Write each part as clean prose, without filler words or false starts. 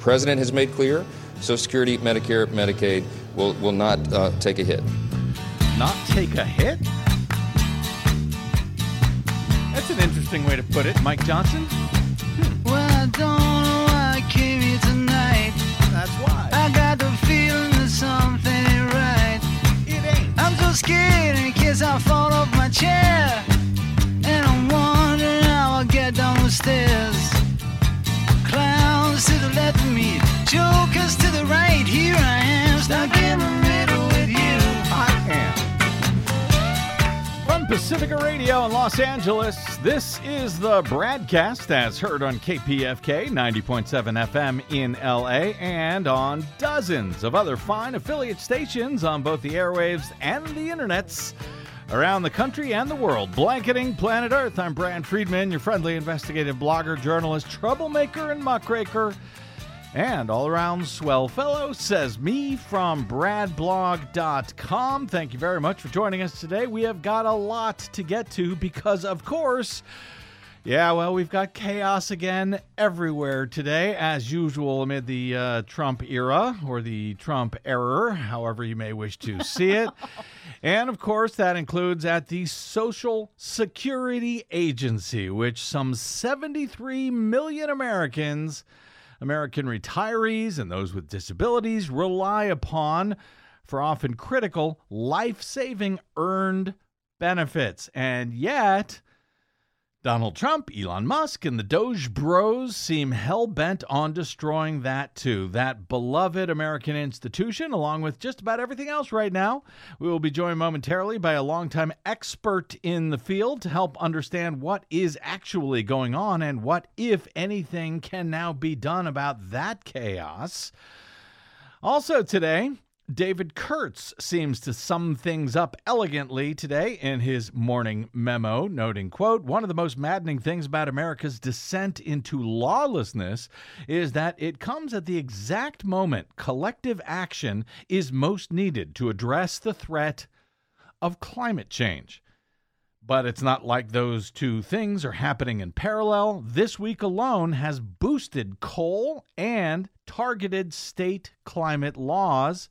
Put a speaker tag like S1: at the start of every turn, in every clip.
S1: president has made clear, Social Security, Medicare, Medicaid will not take a hit.
S2: Not take a hit? That's an interesting way to put it, Mike Johnson.
S3: Well, I don't know why I came here tonight.
S2: That's why.
S3: I got the feeling that something ain't right.
S2: It ain't.
S3: I'm so scared in case I fall off my chair. And I'm wondering how I'll get down the stairs. Clowns to the left of me, jokers to the right. Here I am, stuck in the middle with you.
S2: I am. From Pacifica Radio in Los Angeles, this is the Bradcast, as heard on KPFK 90.7 FM in LA and on dozens of other fine affiliate stations on both the airwaves and the internets around the country and the world. Blanketing planet Earth, I'm Brad Friedman, your friendly investigative blogger, journalist, troublemaker, and muckraker. And all-around swell fellow, says me from bradblog.com. Thank you very much for joining us today. We have got a lot to get to because, of course, we've got chaos again everywhere today, as usual amid the Trump era or the Trump error, however you may wish to see it. And, of course, that includes at the Social Security Agency, which some 73 million American retirees and those with disabilities rely upon for often critical, life-saving earned benefits. And yet, Donald Trump, Elon Musk, and the Doge Bros seem hell-bent on destroying that too, that beloved American institution, along with just about everything else right now. We will be joined momentarily by a longtime expert in the field to help understand what is actually going on and what, if anything, can now be done about that chaos. Also today, David Kurtz seems to sum things up elegantly today in his morning memo, noting, quote, "One of the most maddening things about America's descent into lawlessness is that it comes at the exact moment collective action is most needed to address the threat of climate change. But it's not like those two things are happening in parallel. This week alone has boosted coal and targeted state climate laws."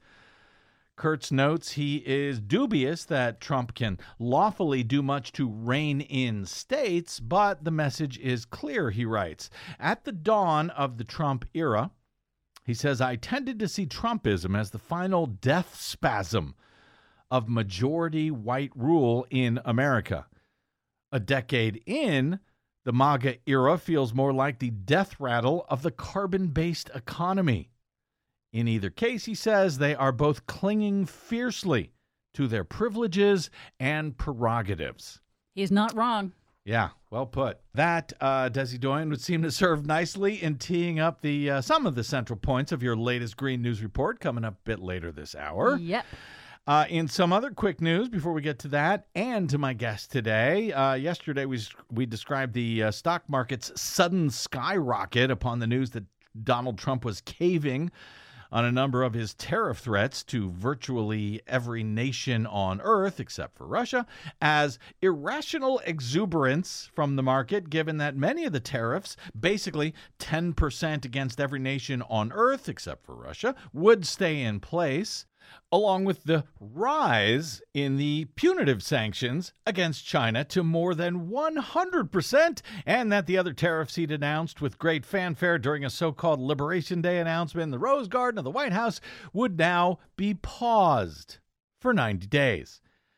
S2: Kurtz notes he is dubious that Trump can lawfully do much to rein in states, but the message is clear, he writes. At the dawn of the Trump era, he says, "I tended to see Trumpism as the final death spasm of majority white rule in America. A decade in, the MAGA era feels more like the death rattle of the carbon-based economy. In either case," he says, "they are both clinging fiercely to their privileges and prerogatives."
S4: He's not wrong.
S2: Yeah, well put. That, Desi Doyen, would seem to serve nicely in teeing up the some of the central points of your latest Green News Report coming up a bit later this hour.
S4: Yep.
S2: In some other quick news before we get to that and to my guest today, yesterday we described the stock market's sudden skyrocket upon the news that Donald Trump was caving on a number of his tariff threats to virtually every nation on Earth, except for Russia, as irrational exuberance from the market, given that many of the tariffs, basically 10% against every nation on Earth, except for Russia, would stay in place, along with the rise in the punitive sanctions against China to more than 100%, and that the other tariffs he'd announced with great fanfare during a so-called Liberation Day announcement in the Rose Garden of the White House would now be paused for 90 days.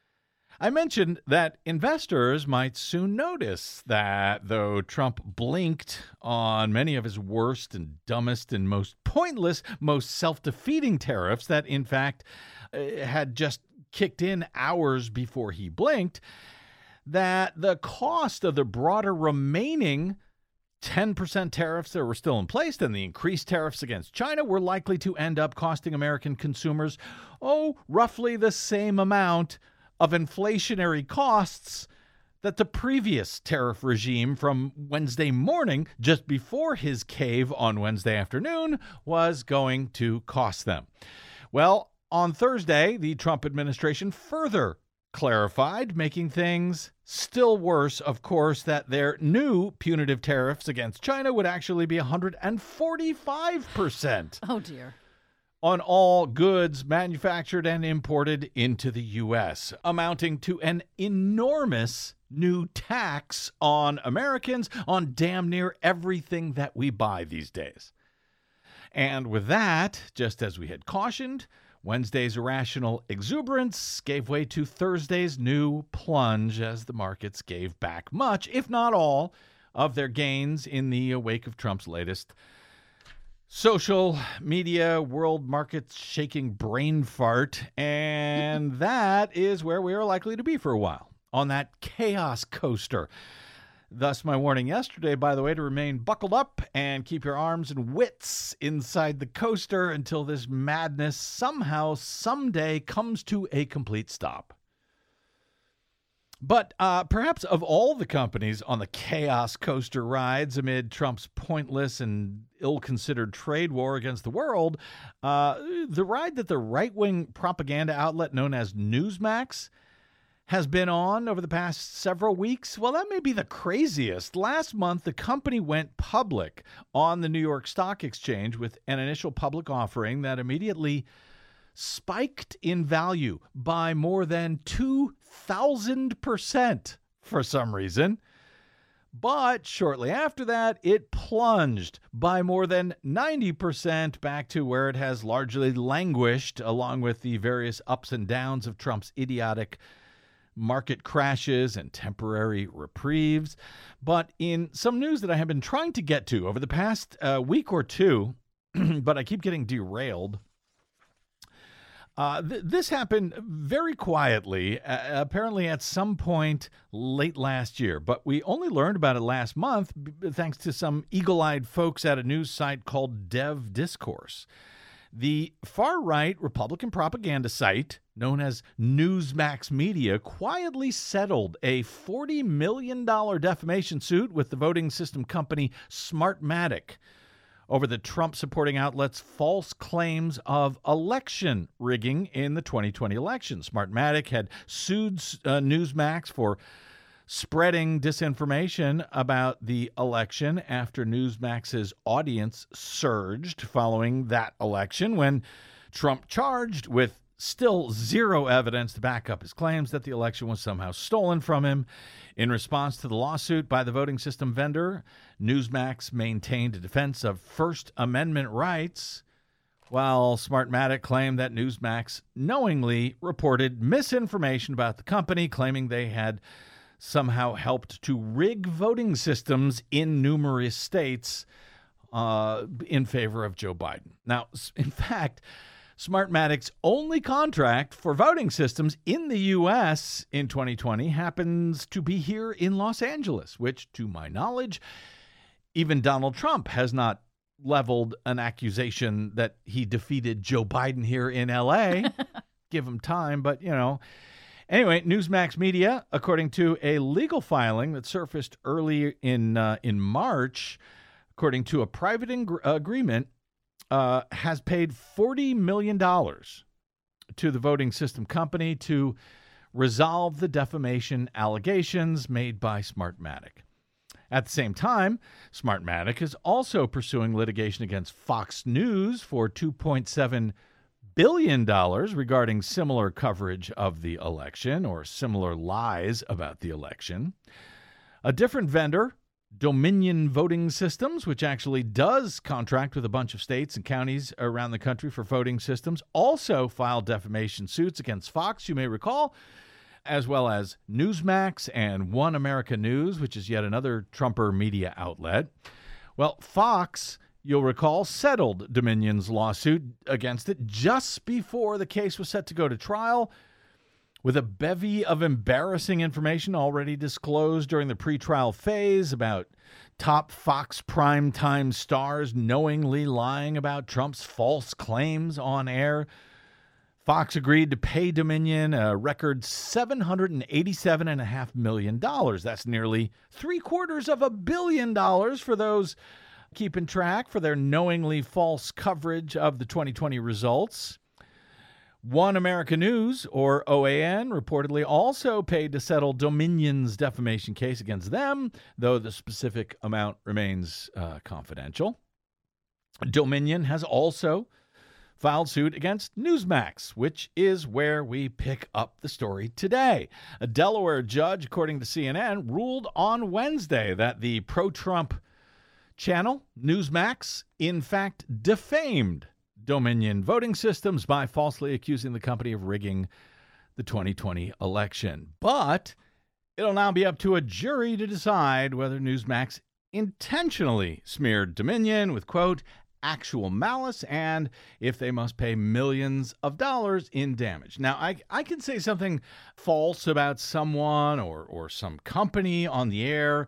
S2: I mentioned that investors might soon notice that though Trump blinked on many of his worst and dumbest and most pointless, most self-defeating tariffs that, in fact, had just kicked in hours before he blinked, that the cost of the broader remaining 10% tariffs that were still in place and the increased tariffs against China were likely to end up costing American consumers, roughly the same amount of inflationary costs that the previous tariff regime from Wednesday morning, just before his cave on Wednesday afternoon, was going to cost them. Well, on Thursday, the Trump administration further clarified, making things still worse, of course, that their new punitive tariffs against China would actually be 145%.
S4: Oh, dear.
S2: On all goods manufactured and imported into the U.S., amounting to an enormous new tax on Americans on damn near everything that we buy these days. And with that, just as we had cautioned, Wednesday's irrational exuberance gave way to Thursday's new plunge as the markets gave back much, if not all, of their gains in the wake of Trump's latest social media world markets shaking brain fart. And that is where we are likely to be for a while, on that chaos coaster. Thus, my warning yesterday, by the way, to remain buckled up and keep your arms and wits inside the coaster until this madness somehow, someday comes to a complete stop. But perhaps of all the companies on the chaos coaster rides amid Trump's pointless and ill-considered trade war against the world, the ride that the right-wing propaganda outlet known as Newsmax has been on over the past several weeks, well, that may be the craziest. Last month, the company went public on the New York Stock Exchange with an initial public offering that immediately spiked in value by more than 2,000% for some reason. But shortly after that, it plunged by more than 90% back to where it has largely languished, along with the various ups and downs of Trump's idiotic market crashes and temporary reprieves. But in some news that I have been trying to get to over the past week or two, but I keep getting derailed, this happened very quietly, apparently at some point late last year. But we only learned about it last month thanks to some eagle-eyed folks at a news site called Dev Discourse. The far-right Republican propaganda site, known as Newsmax Media, quietly settled a $40 million defamation suit with the voting system company Smartmatic over the Trump-supporting outlet's false claims of election rigging in the 2020 election. Smartmatic had sued Newsmax for spreading disinformation about the election after Newsmax's audience surged following that election when Trump charged with still zero evidence to back up his claims that the election was somehow stolen from him. In response to the lawsuit by the voting system vendor, Newsmax maintained a defense of First Amendment rights, while Smartmatic claimed that Newsmax knowingly reported misinformation about the company, claiming they had somehow helped to rig voting systems in numerous states in favor of Joe Biden. Now, in fact, Smartmatic's only contract for voting systems in the U.S. in 2020 happens to be here in Los Angeles, which, to my knowledge, even Donald Trump has not leveled an accusation that he defeated Joe Biden here in L.A. Give him time, but, you know. Anyway, Newsmax Media, according to a legal filing that surfaced early in March, according to a private agreement, has paid $40 million to the voting system company to resolve the defamation allegations made by Smartmatic. At the same time, Smartmatic is also pursuing litigation against Fox News for $2.7 billion regarding similar coverage of the election or similar lies about the election. A different vendor, Dominion Voting Systems, which actually does contract with a bunch of states and counties around the country for voting systems, also filed defamation suits against Fox, you may recall, as well as Newsmax and One America News, which is yet another Trumper media outlet. Well, Fox, you'll recall, settled Dominion's lawsuit against it just before the case was set to go to trial, with a bevy of embarrassing information already disclosed during the pretrial phase about top Fox primetime stars knowingly lying about Trump's false claims on air. Fox agreed to pay Dominion a record $787.5 million. That's nearly $750 million for those keeping track, for their knowingly false coverage of the 2020 results. One America News, or OAN, reportedly also paid to settle Dominion's defamation case against them, though the specific amount remains confidential. Dominion has also filed suit against Newsmax, which is where we pick up the story today. A Delaware judge, according to CNN, ruled on Wednesday that the pro-Trump channel, Newsmax, in fact defamed Dominion voting systems by falsely accusing the company of rigging the 2020 election. But it'll now be up to a jury to decide whether Newsmax intentionally smeared Dominion with, quote, actual malice, and if they must pay millions of dollars in damage. Now, I can say something false about someone or some company on the air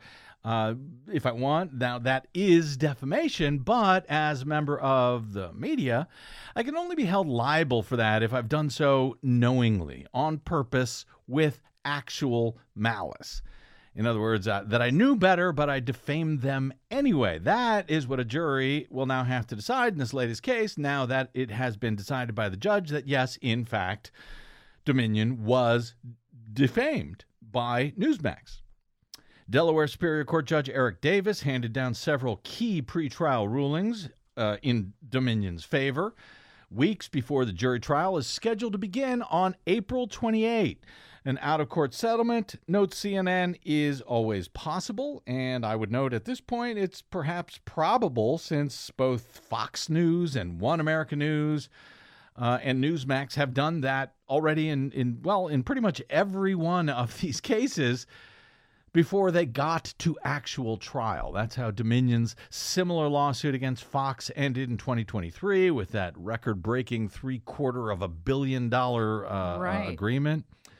S2: if I want. Now, that is defamation, but as a member of the media, I can only be held liable for that if I've done so knowingly, on purpose, with actual malice. In other words, that I knew better, but I defamed them anyway. That is what a jury will now have to decide in this latest case, now that it has been decided by the judge that, yes, in fact, Dominion was defamed by Newsmax. Delaware Superior Court Judge Eric Davis handed down several key pretrial rulings in Dominion's favor, weeks before the jury trial is scheduled to begin on April 28. An out-of-court settlement, notes CNN, is always possible, and I would note at this point it's perhaps probable since both Fox News and One America News and Newsmax have done that already in pretty much every one of these cases before they got to actual trial. That's how Dominion's similar lawsuit against Fox ended in 2023 with that record-breaking $750 million agreement.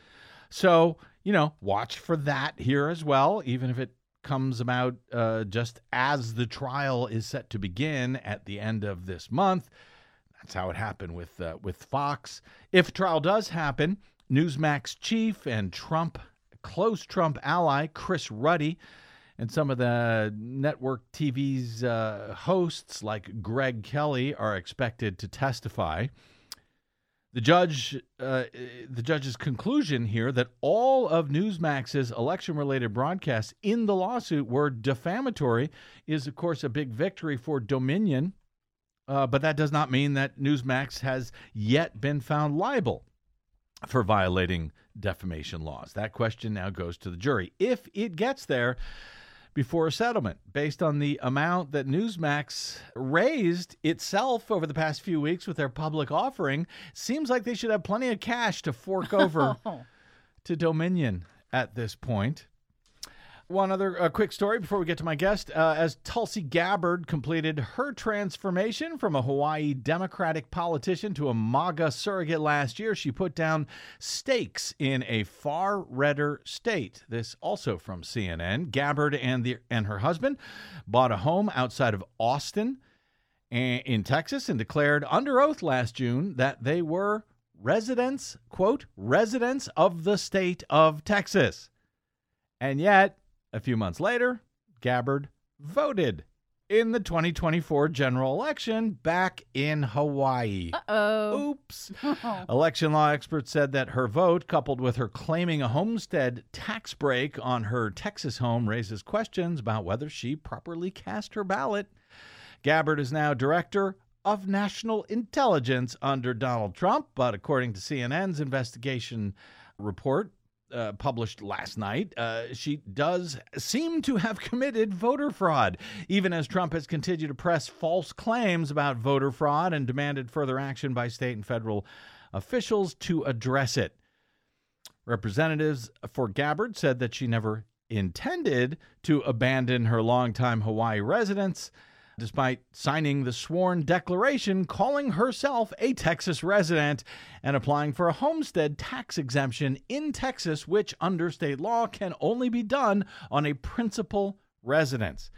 S2: So, watch for that here as well, even if it comes about just as the trial is set to begin at the end of this month. That's how it happened with Fox. If a trial does happen, Newsmax chief and close Trump ally Chris Ruddy and some of the network TV's hosts like Greg Kelly are expected to testify. The judge's conclusion here that all of Newsmax's election-related broadcasts in the lawsuit were defamatory is, of course, a big victory for Dominion, but that does not mean that Newsmax has yet been found liable for violating defamation laws. That question now goes to the jury, if it gets there before a settlement. Based on the amount that Newsmax raised itself over the past few weeks with their public offering, seems like they should have plenty of cash to fork over to Dominion at this point. One other quick story before we get to my guest. As Tulsi Gabbard completed her transformation from a Hawaii Democratic politician to a MAGA surrogate last year, she put down stakes in a far redder state. This also from CNN. Gabbard and her husband bought a home outside of Austin in Texas and declared under oath last June that they were residents, quote, residents of the state of Texas. And yet, a few months later, Gabbard voted in the 2024 general election back in Hawaii.
S4: Uh-oh.
S2: Oops. Election law experts said that her vote, coupled with her claiming a homestead tax break on her Texas home, raises questions about whether she properly cast her ballot. Gabbard is now director of national intelligence under Donald Trump, but according to CNN's investigation report, published last night, she does seem to have committed voter fraud, even as Trump has continued to press false claims about voter fraud and demanded further action by state and federal officials to address it. Representatives for Gabbard said that she never intended to abandon her longtime Hawaii residence, despite signing the sworn declaration calling herself a Texas resident and applying for a homestead tax exemption in Texas, which under state law can only be done on a principal residence.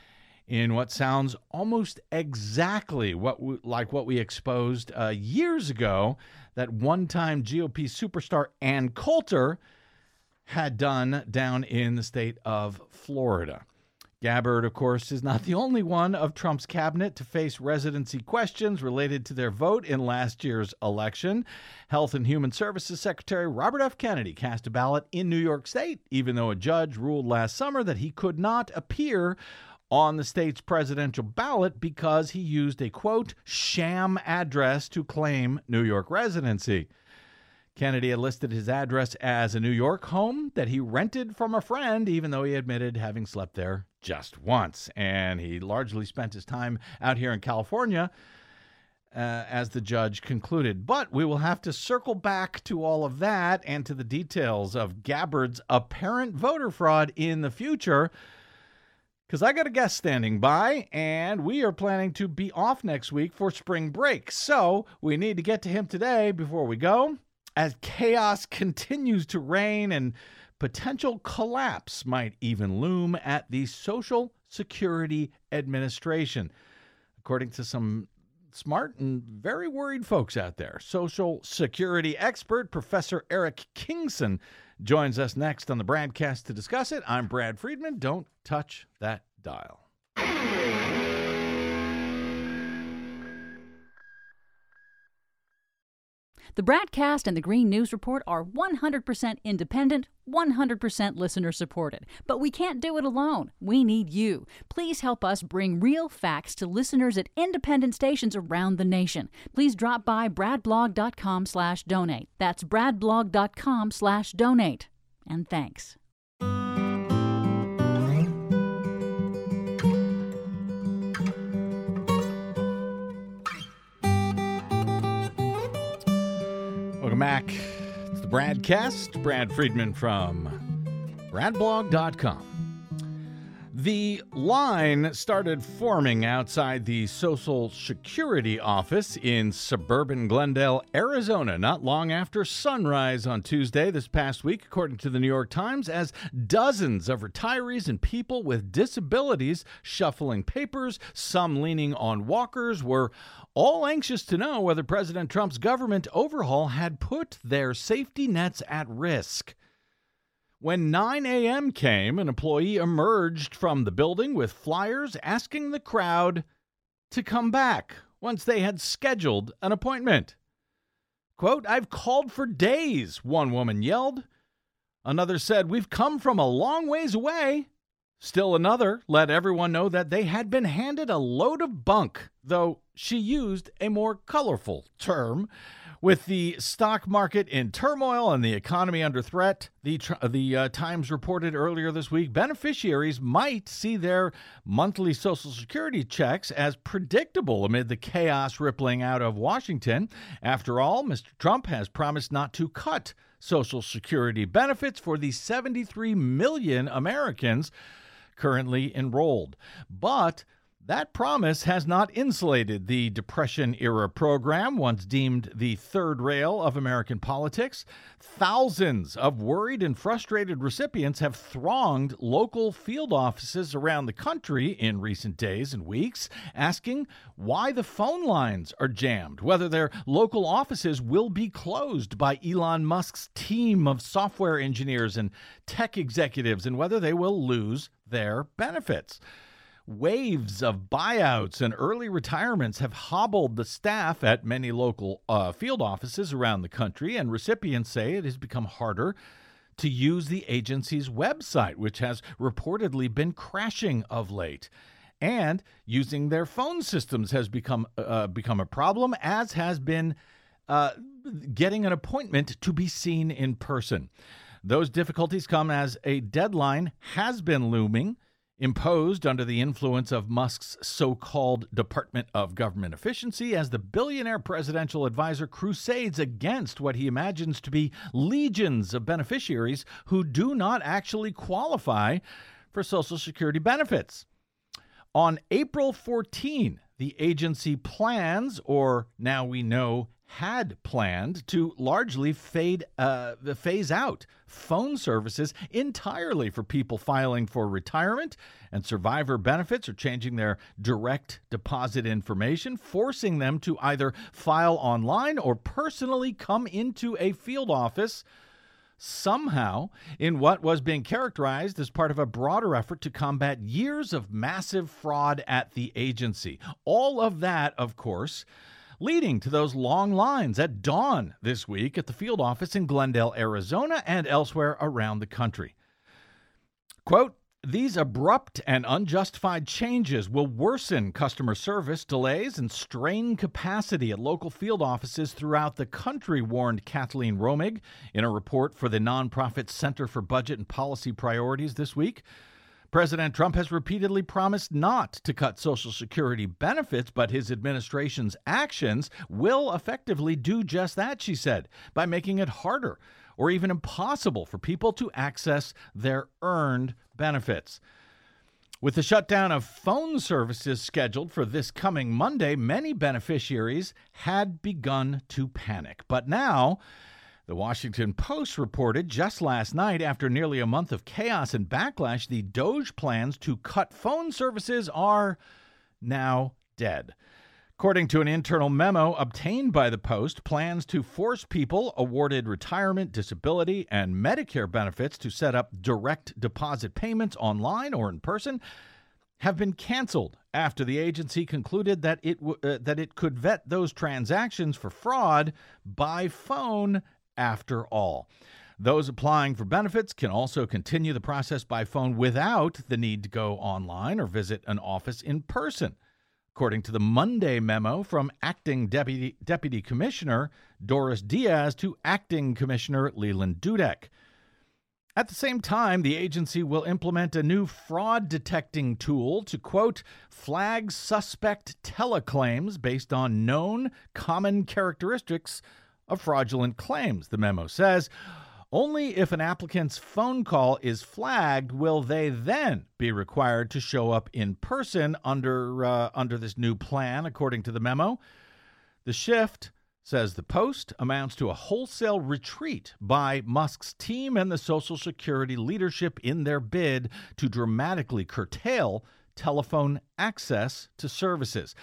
S2: In what sounds almost exactly what we exposed years ago that one-time GOP superstar Ann Coulter had done down in the state of Florida. Gabbard, of course, is not the only one of Trump's cabinet to face residency questions related to their vote in last year's election. Health and Human Services Secretary Robert F. Kennedy cast a ballot in New York State, even though a judge ruled last summer that he could not appear on the state's presidential ballot because he used a, quote, sham address to claim New York residency. Kennedy had listed his address as a New York home that he rented from a friend, even though he admitted having slept there just once. And he largely spent his time out here in California, as the judge concluded. But we will have to circle back to all of that and to the details of Gabbard's apparent voter fraud in the future, because I got a guest standing by, and we are planning to be off next week for spring break. So we need to get to him today before we go, as chaos continues to reign and potential collapse might even loom at the Social Security Administration, according to some smart and very worried folks out there. Social Security expert Professor Eric Kingson joins us next on the Bradcast to discuss it. I'm Brad Friedman. Don't touch that dial.
S4: The Bradcast and the Green News Report are 100% independent, 100% listener-supported. But we can't do it alone. We need you. Please help us bring real facts to listeners at independent stations around the nation. Please drop by bradblog.com/donate. That's bradblog.com/donate. And thanks.
S2: Welcome back. It's the Bradcast. Brad Friedman from bradblog.com. The line started forming outside the Social Security office in suburban Glendale, Arizona, not long after sunrise on Tuesday this past week, according to the New York Times, as dozens of retirees and people with disabilities shuffling papers, some leaning on walkers, were all anxious to know whether President Trump's government overhaul had put their safety nets at risk. When 9 a.m. came, an employee emerged from the building with flyers asking the crowd to come back once they had scheduled an appointment. Quote, "I've called for days," one woman yelled. Another said, "We've come from a long ways away." Still another let everyone know that they had been handed a load of bunk, though she used a more colorful term. With the stock market in turmoil and the economy under threat, the Times reported earlier this week, beneficiaries might see their monthly Social Security checks as predictable amid the chaos rippling out of Washington. After all, Mr. Trump has promised not to cut Social Security benefits for the 73 million Americans currently enrolled. But that promise has not insulated the Depression-era program, once deemed the third rail of American politics. Thousands of worried and frustrated recipients have thronged local field offices around the country in recent days and weeks, asking why the phone lines are jammed, whether their local offices will be closed by Elon Musk's team of software engineers and tech executives, and whether they will lose their benefits. Waves of buyouts and early retirements have hobbled the staff at many local field offices around the country, and recipients say it has become harder to use the agency's website, which has reportedly been crashing of late. And using their phone systems has become a problem, as has been getting an appointment to be seen in person. Those difficulties come as a deadline has been looming, imposed under the influence of Musk's so-called Department of Government Efficiency, as the billionaire presidential advisor crusades against what he imagines to be legions of beneficiaries who do not actually qualify for Social Security benefits. On April 14, the agency plans, or now we know had planned, to largely phase out phone services entirely for people filing for retirement and survivor benefits or changing their direct deposit information, forcing them to either file online or personally come into a field office somehow in what was being characterized as part of a broader effort to combat years of massive fraud at the agency. All of that, of course, leading to those long lines at dawn this week at the field office in Glendale, Arizona, and elsewhere around the country. Quote, "These abrupt and unjustified changes will worsen customer service delays and strain capacity at local field offices throughout the country," warned Kathleen Romig in a report for the nonprofit Center for Budget and Policy Priorities this week. President Trump has repeatedly promised not to cut Social Security benefits, but his administration's actions will effectively do just that, she said, by making it harder or even impossible for people to access their earned benefits. With the shutdown of phone services scheduled for this coming Monday, many beneficiaries had begun to panic. But now, the Washington Post reported just last night, after nearly a month of chaos and backlash, the DOGE plans to cut phone services are now dead. According to an internal memo obtained by the Post, plans to force people awarded retirement, disability, and Medicare benefits to set up direct deposit payments online or in person have been canceled after the agency concluded that it could vet those transactions for fraud by phone after all. Those applying for benefits can also continue the process by phone without the need to go online or visit an office in person, according to the Monday memo from Acting Deputy Commissioner Doris Diaz to Acting Commissioner Leland Dudek. At the same time, the agency will implement a new fraud detecting tool to, quote, "flag suspect teleclaims based on known common characteristics of fraudulent claims," the memo says. Only if an applicant's phone call is flagged will they then be required to show up in person under this new plan, according to the memo. The shift, says the Post, amounts to a wholesale retreat by Musk's team and the Social Security leadership in their bid to dramatically curtail telephone access to services.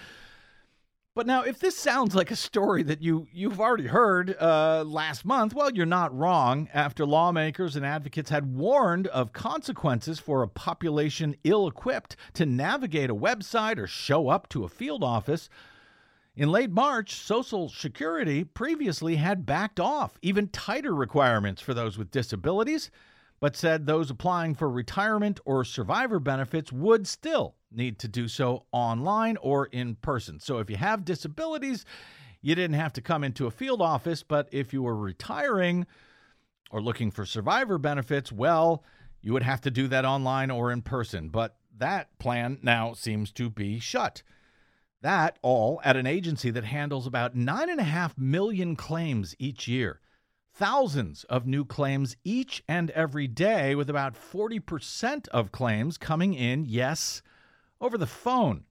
S2: But now, if this sounds like a story that you've already heard last month, well, you're not wrong. After lawmakers and advocates had warned of consequences for a population ill-equipped to navigate a website or show up to a field office, in late March, Social Security previously had backed off even tighter requirements for those with disabilities, but said those applying for retirement or survivor benefits would still need to do so online or in person. So if you have disabilities, you didn't have to come into a field office, but if you were retiring or looking for survivor benefits, well, you would have to do that online or in person. But that plan now seems to be shut. That all at an agency that handles about 9.5 million claims each year. Thousands of new claims each and every day, with about 40% of claims coming in, yes, over the phone.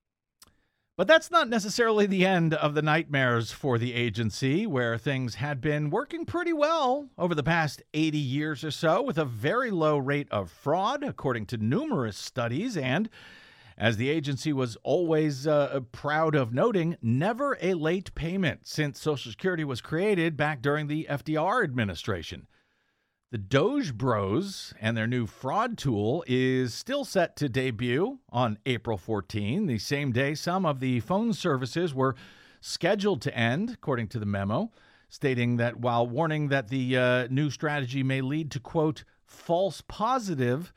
S2: But that's not necessarily the end of the nightmares for the agency, where things had been working pretty well over the past 80 years or so, with a very low rate of fraud, according to numerous studies, and, as the agency was always proud of noting, never a late payment since Social Security was created back during the FDR administration. The Doge Bros and their new fraud tool is still set to debut on April 14, the same day some of the phone services were scheduled to end, according to the memo, stating that while warning that the new strategy may lead to, quote, false positive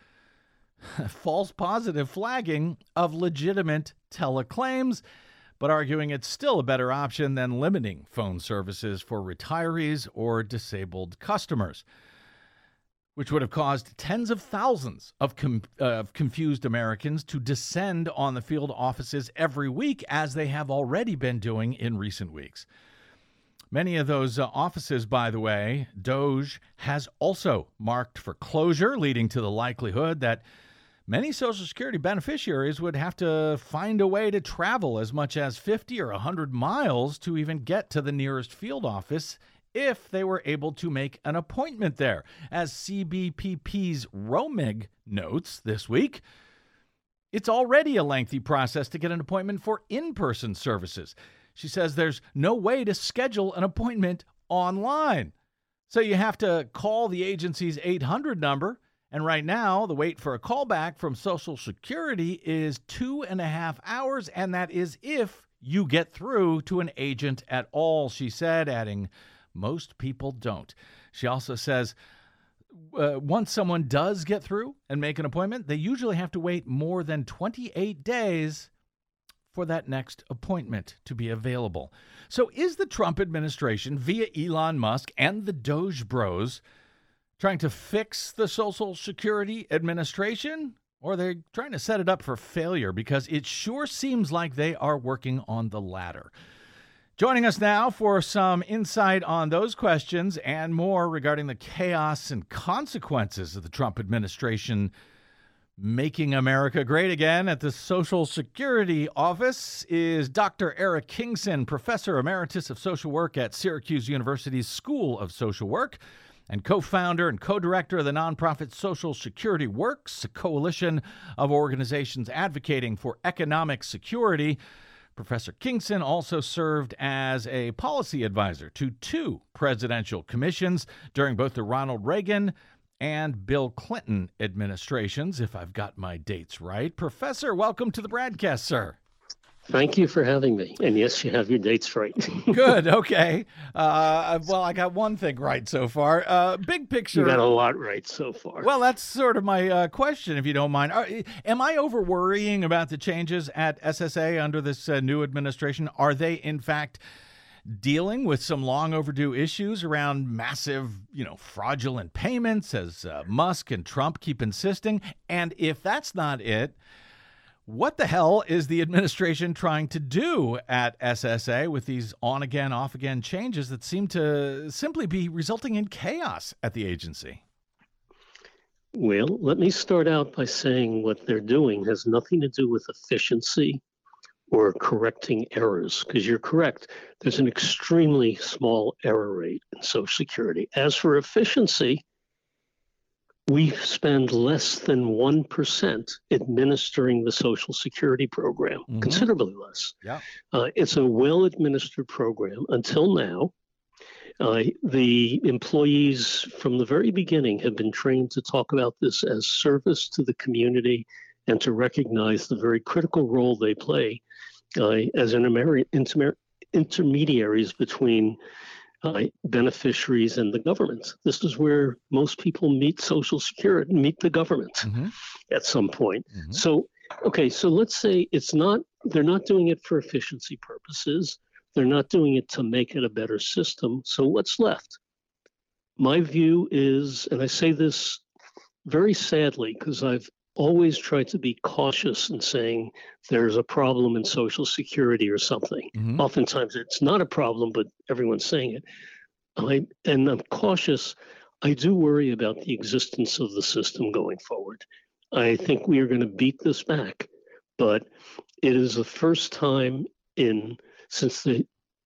S2: flagging of legitimate teleclaims, but arguing it's still a better option than limiting phone services for retirees or disabled customers, which would have caused tens of thousands of confused Americans to descend on the field offices every week, as they have already been doing in recent weeks. Many of those offices, by the way, DOGE has also marked for closure, leading to the likelihood that many Social Security beneficiaries would have to find a way to travel as much as 50 or 100 miles to even get to the nearest field office if they were able to make an appointment there. As CBPP's Romig notes this week, it's already a lengthy process to get an appointment for in-person services. She says there's no way to schedule an appointment online. So you have to call the agency's 800 number. And right now, the wait for a callback from Social Security is 2.5 hours. And that is if you get through to an agent at all, she said, adding, most people don't. She also says, once someone does get through and make an appointment, they usually have to wait more than 28 days for that next appointment to be available. So is the Trump administration, via Elon Musk and the Doge Bros, trying to fix the Social Security Administration? Or are they trying to set it up for failure? Because it sure seems like they are working on the latter. Joining us now for some insight on those questions and more regarding the chaos and consequences of the Trump administration making America great again at the Social Security Office is Dr. Eric Kingson, Professor Emeritus of Social Work at Syracuse University's School of Social Work and co-founder and co-director of the nonprofit Social Security Works, a coalition of organizations advocating for economic security. Professor Kingson also served as a policy advisor to 2 presidential commissions during both the Ronald Reagan and Bill Clinton administrations, if I've got my dates right. Professor, welcome to the broadcast, sir.
S5: Thank you for having me. And yes, you have your dates right.
S2: Good. Okay. Well, I got one thing right so far. Big picture.
S5: You got a lot right so far.
S2: Well, that's sort of my question, if you don't mind. Am I over worrying about the changes at SSA under this new administration? Are they, in fact, dealing with some long overdue issues around massive, fraudulent payments, as Musk and Trump keep insisting? And if that's not it, what the hell is the administration trying to do at SSA with these on-again, off-again changes that seem to simply be resulting in chaos at the agency?
S5: Well, let me start out by saying what they're doing has nothing to do with efficiency or correcting errors, because you're correct. There's an extremely small error rate in Social Security. As for efficiency, we spend less than 1% administering the Social Security program, considerably less.
S2: Yeah.
S5: It's a well-administered program until now. The employees from the very beginning have been trained to talk about this as service to the community and to recognize the very critical role they play as intermediaries between beneficiaries and the government. This is where most people meet Social Security, meet the government at some point. So let's say they're not doing it for efficiency purposes. They're not doing it to make it a better system. So what's left? My view is, and I say this very sadly because I've always tried to be cautious in saying there's a problem in Social Security or something. Oftentimes it's not a problem, but everyone's saying it. I'm cautious. I do worry about the existence of the system going forward. I think we are going to beat this back, but it is the first time since the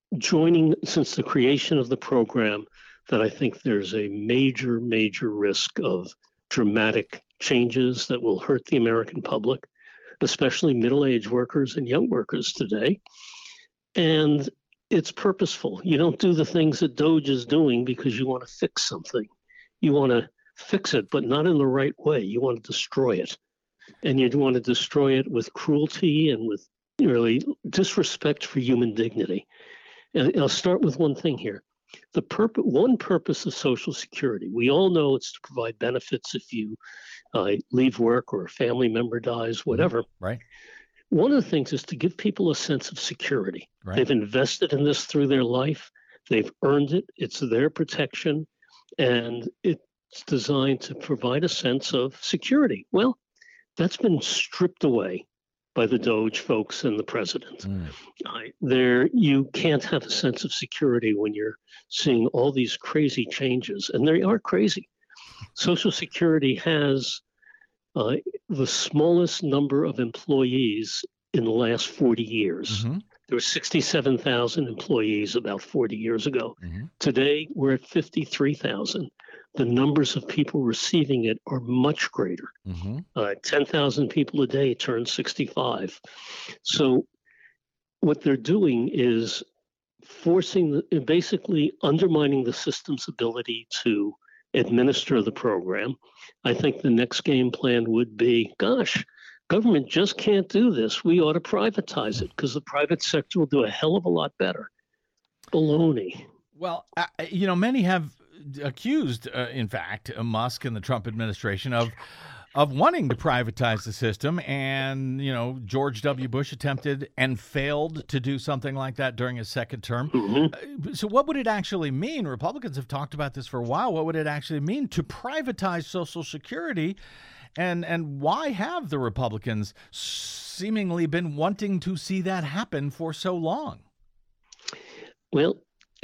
S5: creation of the program that I think there's a major, major risk of dramatic changes that will hurt the American public, especially middle-aged workers and young workers today. And it's purposeful. You don't do the things that Doge is doing because you want to fix something. You want to fix it, but not in the right way. You want to destroy it. And you want to destroy it with cruelty and with really disrespect for human dignity. And I'll start with one thing here. One purpose of Social Security, we all know it's to provide benefits if you leave work or a family member dies, whatever.
S2: Right.
S5: One of the things is to give people a sense of security.
S2: Right.
S5: They've invested in this through their life. They've earned it. It's their protection. And it's designed to provide a sense of security. Well, that's been stripped away by the Doge folks and the president. You can't have a sense of security when you're seeing all these crazy changes, and they are crazy. Social Security has the smallest number of employees in the last 40 years. There were 67,000 employees about 40 years ago. Today, we're at 53,000. The numbers of people receiving it are much greater. 10,000 people a day turn 65. So what they're doing is basically undermining the system's ability to administer the program. I think the next game plan would be, gosh, government just can't do this. We ought to privatize it because the private sector will do a hell of a lot better. Baloney.
S2: Well, many have accused, in fact, Musk and the Trump administration of wanting to privatize the system. And, George W. Bush attempted and failed to do something like that during his second term.
S5: Mm-hmm.
S2: So what would it actually mean? Republicans have talked about this for a while. What would it actually mean to privatize Social Security? And why have the Republicans seemingly been wanting to see that happen for so long?
S5: Well,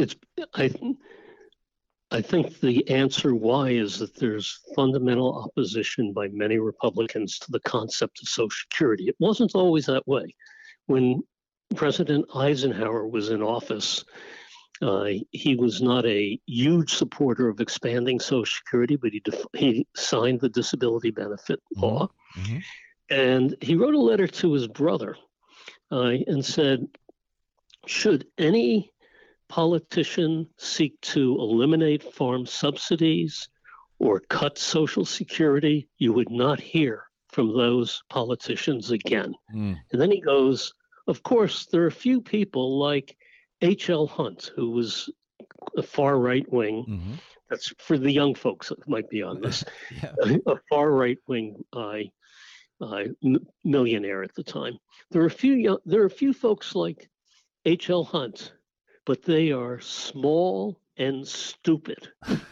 S5: I think the answer why is that there's fundamental opposition by many Republicans to the concept of Social Security. It wasn't always that way. When President Eisenhower was in office, he was not a huge supporter of expanding Social Security, but he signed the disability benefit law.
S2: Mm-hmm.
S5: And he wrote a letter to his brother and said, should any politician seek to eliminate farm subsidies or cut Social Security, you would not hear from those politicians again. And then he goes, of course, there are a few people like H.L. Hunt, who was a far right wing.
S2: Mm-hmm.
S5: That's for the young folks that might be on this.
S2: Yeah.
S5: A far right wing millionaire at the time. There are a few folks like H.L. Hunt, but they are small and stupid.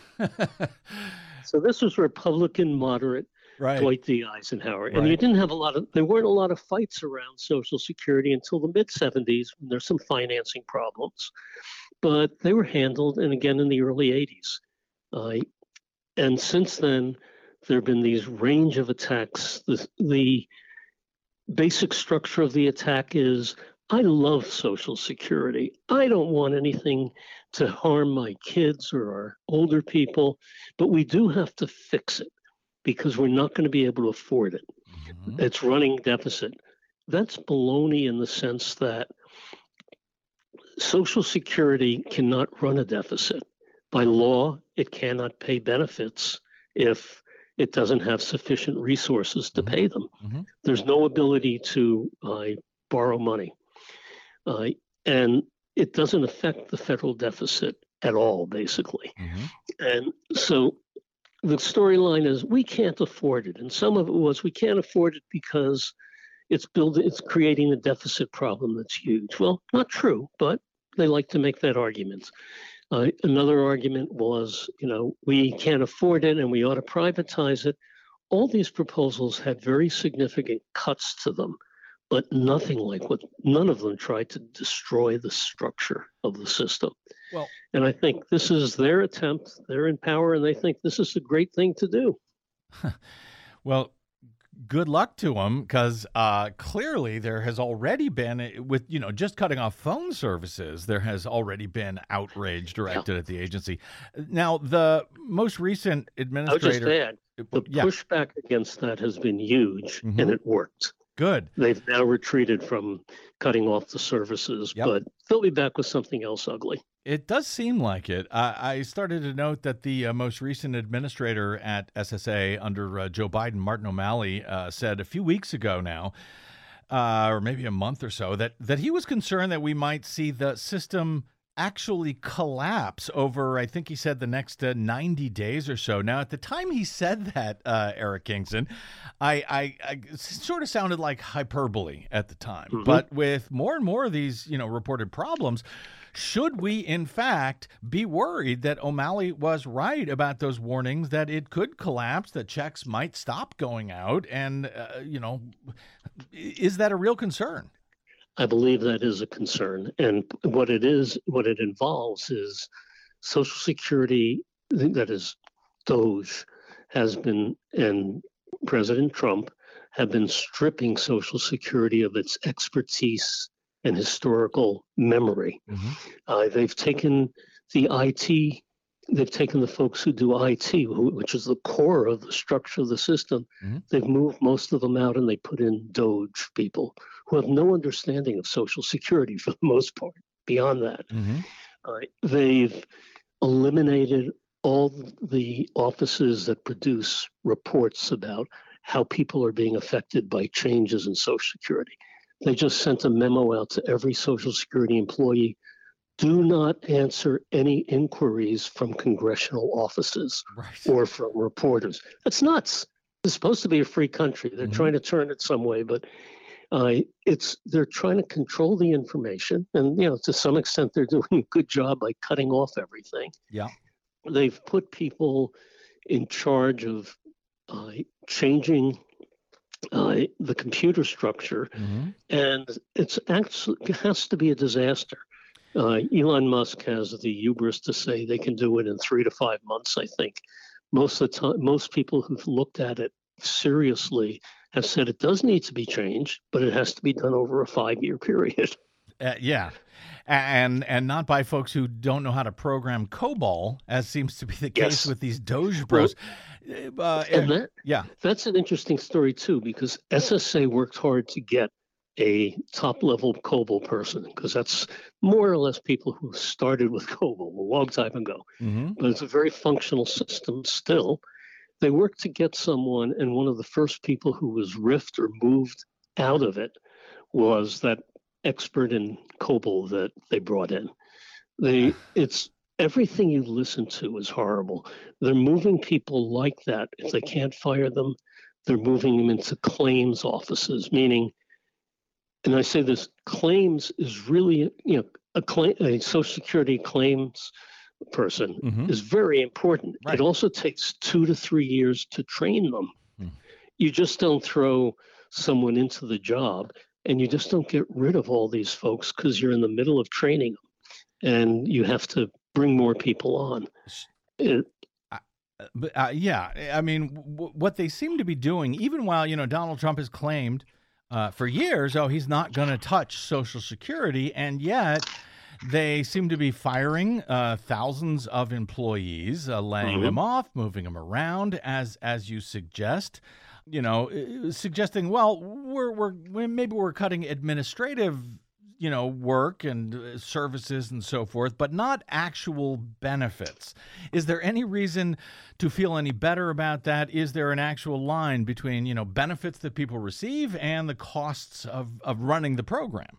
S5: So this was Republican moderate Dwight D. Eisenhower. And you didn't have there weren't a lot of fights around Social Security until the mid-70s when there's some financing problems. But they were handled, and again in the early 80s. And since then, there have been these range of attacks. The basic structure of the attack is, I love Social Security. I don't want anything to harm my kids or our older people, but we do have to fix it because we're not going to be able to afford it. Mm-hmm. It's running deficit. That's baloney in the sense that Social Security cannot run a deficit. By law, it cannot pay benefits if it doesn't have sufficient resources to pay them. Mm-hmm. There's no ability to borrow money. And it doesn't affect the federal deficit at all, basically. Mm-hmm. And so the storyline is we can't afford it. And some of it was we can't afford it because it's creating a deficit problem that's huge. Well, not true, but they like to make that argument. Another argument was, we can't afford it and we ought to privatize it. All these proposals had very significant cuts to them, but none of them tried to destroy the structure of the system. Well, and I think this is their attempt. They're in power and they think this is a great thing to do.
S2: Well, good luck to them, because clearly there has already been, with just cutting off phone services, there has already been outrage directed at the agency. Now, the most recent administrator...
S5: I'll just add, the pushback against that has been huge, and it worked.
S2: Good.
S5: They've now retreated from cutting off the services, but they'll be back with something else ugly.
S2: It does seem like it. I started to note that the most recent administrator at SSA under Joe Biden, Martin O'Malley, said a few weeks ago now, or maybe a month or so, that he was concerned that we might see the system actually collapse over, I think he said, the next 90 days or so. Now, at the time he said that, Eric Kingston, I sort of sounded like hyperbole at the time. Mm-hmm. But with more and more of these, reported problems, should we, in fact, be worried that O'Malley was right about those warnings that it could collapse, that checks might stop going out? And, is that a real concern?
S5: I believe that is a concern. And what it involves is Social Security, that is DOGE, has been, and President Trump have been stripping Social Security of its expertise and historical memory. Mm-hmm. They've taken the IT, they've taken the folks who do IT, which is the core of the structure of the system. Mm-hmm. They've moved most of them out and they put in DOGE people who have no understanding of Social Security for the most part, beyond that.
S2: Mm-hmm.
S5: They've eliminated all the offices that produce reports about how people are being affected by changes in Social Security. They just sent a memo out to every Social Security employee. Do not answer any inquiries from congressional offices or from reporters. That's nuts. It's supposed to be a free country. They're trying to turn it some way, but they're trying to control the information, and to some extent they're doing a good job by cutting off everything.
S2: Yeah,
S5: they've put people in charge of changing the computer structure, and it has to be a disaster. Elon Musk has the hubris to say they can do it in 3 to 5 months. I think most of the time, most people who've looked at it seriously have said it does need to be changed, but it has to be done over a 5-year period.
S2: Yeah. And not by folks who don't know how to program COBOL, as seems to be the case with these Doge Bros.
S5: That's an interesting story, too, because SSA worked hard to get a top-level COBOL person, because that's more or less people who started with COBOL a long time ago. But it's a very functional system still. They worked to get someone, and one of the first people who was riffed or moved out of it was that expert in COBOL that they brought in. It's everything you listen to is horrible. They're moving people like that. If they can't fire them, they're moving them into claims offices, meaning, and I say this, claims is really, a Social Security claims person is very important. Right. It also takes 2 to 3 years to train them. You just don't throw someone into the job, and you just don't get rid of all these folks because you're in the middle of training them, and you have to bring more people on.
S2: I mean, what they seem to be doing, even while Donald Trump has claimed for years, he's not going to touch Social Security, and yet they seem to be firing thousands of employees, laying them off, moving them around, as you suggest. Suggesting, well, we're cutting administrative, work and services and so forth, but not actual benefits. Is there any reason to feel any better about that? Is there an actual line between, benefits that people receive and the costs of running the program?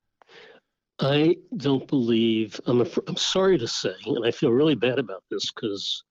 S5: I don't believe, I'm sorry to say, and I feel really bad about this because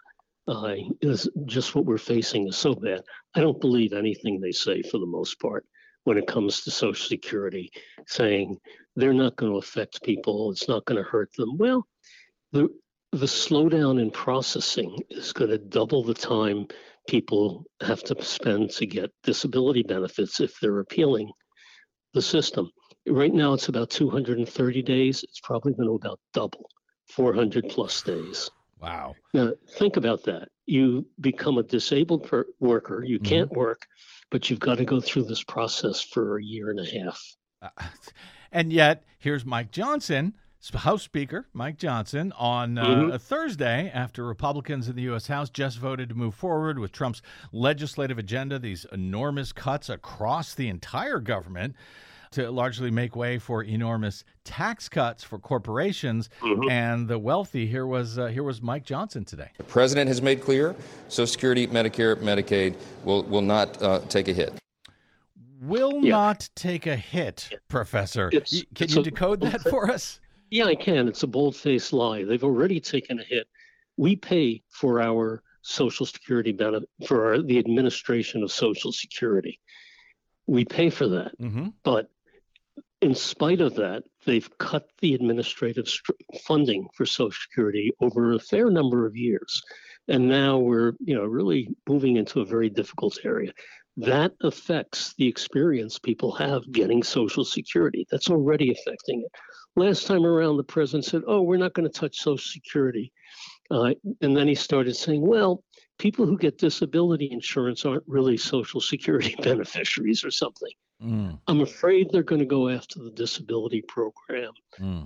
S5: just what we're facing is so bad. I don't believe anything they say for the most part when it comes to Social Security, saying they're not going to affect people, it's not going to hurt them. Well, the slowdown in processing is going to double the time people have to spend to get disability benefits if they're appealing the system. Right now, it's about 230 days. It's probably going to about double, 400 plus days.
S2: Wow.
S5: Now, think about that. You become a disabled worker. You can't work, but you've got to go through this process for a year and a half.
S2: And yet, here's Mike Johnson, House Speaker Mike Johnson, on a Thursday after Republicans in the U.S. House just voted to move forward with Trump's legislative agenda, these enormous cuts across the entire government, to largely make way for enormous tax cuts for corporations and the wealthy. Here was Mike Johnson today.
S1: The president has made clear Social Security, Medicare, Medicaid will not take a hit.
S2: Will not take a hit, Professor. Can you decode that for us?
S5: Yeah, I can. It's a bold-faced lie. They've already taken a hit. We pay for our Social Security benefit, for the administration of Social Security. We pay for that. But in spite of that, they've cut the administrative funding for Social Security over a fair number of years. And now we're, really moving into a very difficult area. That affects the experience people have getting Social Security. That's already affecting it. Last time around, the president said, we're not going to touch Social Security. And then he started saying, well, people who get disability insurance aren't really Social Security beneficiaries or something. I'm afraid they're going to go after the disability program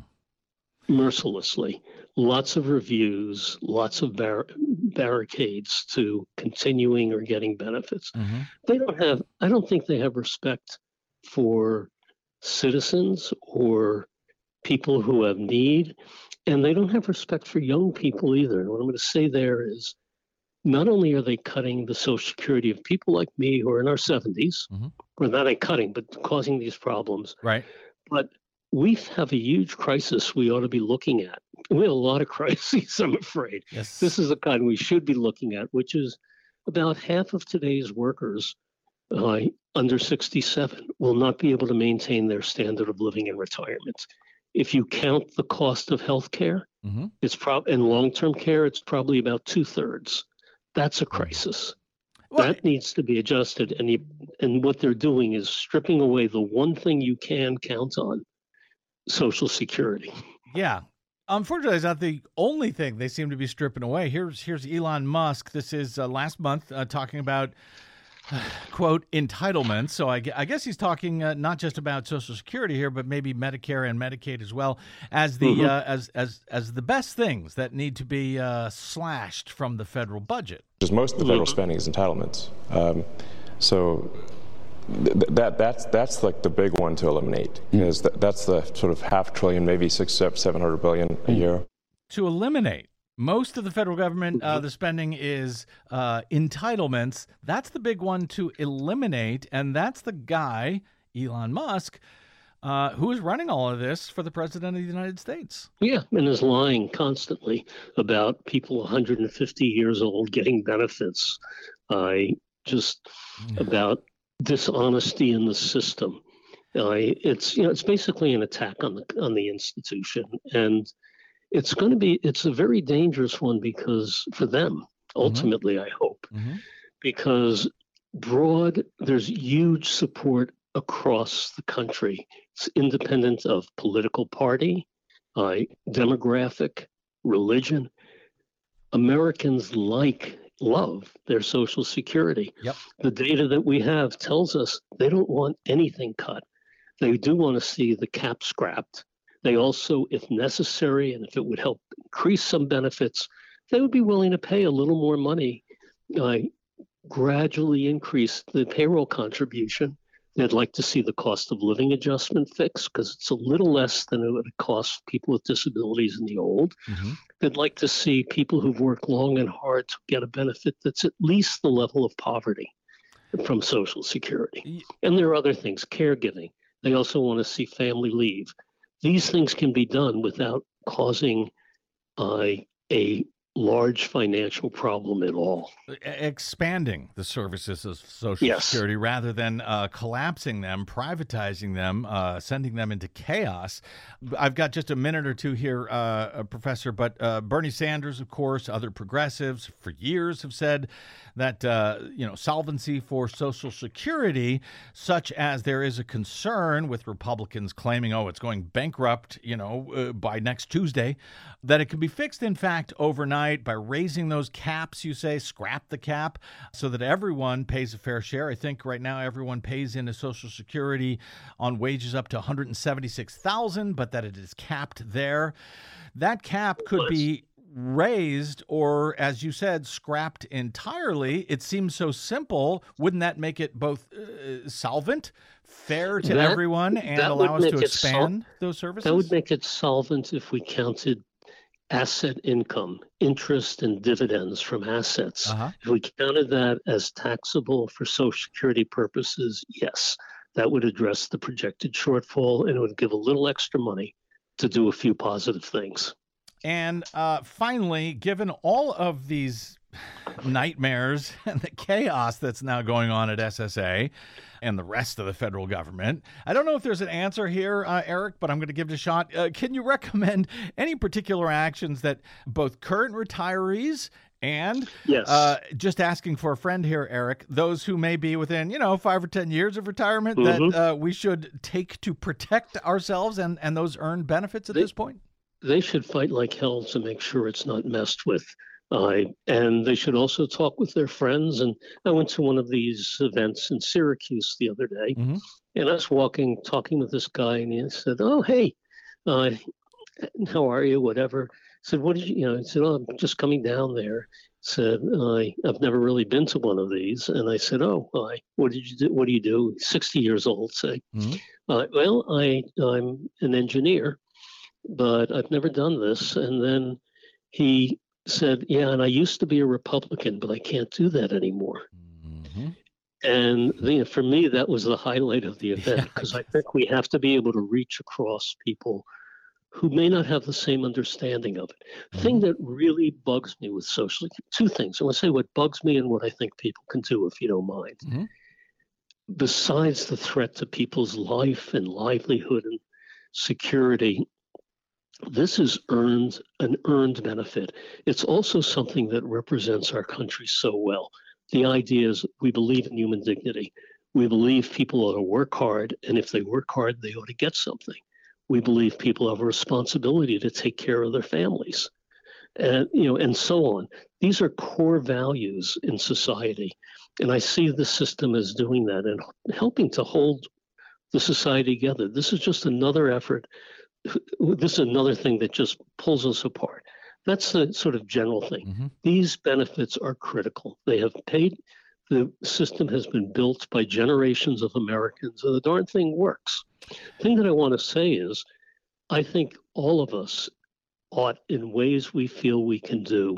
S5: mercilessly. Lots of reviews, lots of barricades to continuing or getting benefits. I don't think they have respect for citizens or people who have need, and they don't have respect for young people either. And what I'm going to say there is, not only are they cutting the Social Security of people like me who are in our 70s, or not cutting, but causing these problems,
S2: Right.
S5: but we have a huge crisis we ought to be looking at. We have a lot of crises, I'm afraid.
S2: Yes.
S5: This is the kind we should be looking at, which is about half of today's workers under 67 will not be able to maintain their standard of living in retirement. If you count the cost of health care, it's and long-term care, it's probably about 2/3. That's a crisis.
S2: Well,
S5: that needs to be adjusted. And what they're doing is stripping away the one thing you can count on, Social Security.
S2: yeah. Unfortunately, it's not the only thing they seem to be stripping away. Here's Elon Musk. This is last month talking about, quote, entitlements. So I guess he's talking not just about Social Security here, but maybe Medicare and Medicaid as well as the as the best things that need to be slashed from the federal budget.
S6: Because most of the federal spending is entitlements. So that's like the big one to eliminate, because that's the sort of $500 billion, maybe $700 billion a year.
S2: To eliminate most of the federal government, the spending is entitlements. That's the big one to eliminate, and that's the guy, Elon Musk, who is running all of this for the president of the United States.
S5: Yeah, and is lying constantly about people 150 years old getting benefits. About dishonesty in the system. It's basically an attack on the institution, and it's a very dangerous one, because for them ultimately, I hope, because there's huge support across the country. It's independent of political party, demographic, religion. Americans love their Social Security.
S2: Yep.
S5: The data that we have tells us they don't want anything cut. They do want to see the cap scrapped. They also, if necessary, and if it would help increase some benefits, they would be willing to pay a little more money, gradually increase the payroll contribution. They'd like to see the cost of living adjustment fixed, because it's a little less than it would cost people with disabilities in the old. They'd like to see people who've worked long and hard to get a benefit that's at least the level of poverty from Social Security. And there are other things, caregiving. They also want to see family leave. These things can be done without causing a large financial problem at all.
S2: Expanding the services of Social Security rather than collapsing them, privatizing them, sending them into chaos. I've got just a minute or two here, Professor, but Bernie Sanders, of course, other progressives for years have said that, solvency for Social Security, such as there is a concern with Republicans claiming, it's going bankrupt, by next Tuesday, that it can be fixed, in fact, overnight by raising those caps, you say, scrap the cap, so that everyone pays a fair share. I think right now everyone pays into Social Security on wages up to $176,000, but that it is capped there. That cap could be raised or, as you said, scrapped entirely. It seems so simple. Wouldn't that make it both solvent, fair to everyone, and allow us to expand those services?
S5: That would make it solvent if we counted asset income, interest and dividends from assets. If we counted that as taxable for Social Security purposes, yes, that would address the projected shortfall, and it would give a little extra money to do a few positive things.
S2: And finally, given all of these nightmares and the chaos that's now going on at SSA and the rest of the federal government, I don't know if there's an answer here, Eric, but I'm going to give it a shot. Can you recommend any particular actions that both current retirees and just asking for a friend here, Eric, those who may be within, 5 or 10 years of retirement, that we should take to protect ourselves and those earned benefits at this point?
S5: They should fight like hell to make sure it's not messed with. And they should also talk with their friends. And I went to one of these events in Syracuse the other day, and I was talking with this guy, and he said, "Oh, hey, how are you? Whatever." I said, "What did you?" He said, "Oh, I'm just coming down there." Said, "I've never really been to one of these." And I said, "Oh, what did you do? What do you do?" 60 years old, say. Well, I'm an engineer. but I've never done this. And then he said, yeah, and I used to be a Republican, but I can't do that anymore.
S2: Mm-hmm.
S5: And for me, that was the highlight of the event, because I think we have to be able to reach across people who may not have the same understanding of it. The thing that really bugs me with social, two things. I want to say what bugs me and what I think people can do, if you don't mind.
S2: Mm-hmm.
S5: Besides the threat to people's life and livelihood and security, this is an earned benefit. It's also something that represents our country so well. The idea is we believe in human dignity. We believe people ought to work hard, and if they work hard, they ought to get something. We believe people have a responsibility to take care of their families, and so on. These are core values in society, and I see the system as doing that and helping to hold the society together. This is just another effort. This is another thing that just pulls us apart. That's the sort of general thing.
S2: Mm-hmm.
S5: These benefits are critical. They have paid. The system has been built by generations of Americans, and the darn thing works. The thing that I want to say is, I think all of us ought, in ways we feel we can do,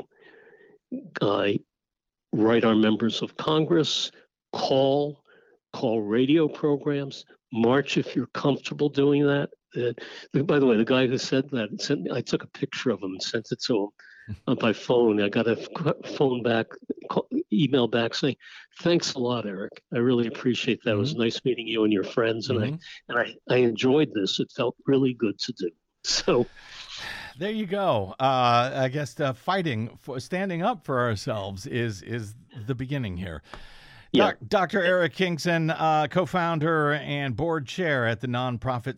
S5: write our members of Congress, call radio programs, march if you're comfortable doing that. By the way, the guy who said that, I took a picture of him and sent it to him by phone. I got a email back saying, "Thanks a lot, Eric. I really appreciate that. It was nice meeting you and your friends, and I enjoyed this. It felt really good to do." So
S2: there you go. I guess standing up for ourselves is the beginning here.
S5: Yeah.
S2: Dr. Eric Kingson, co-founder and board chair at the nonprofit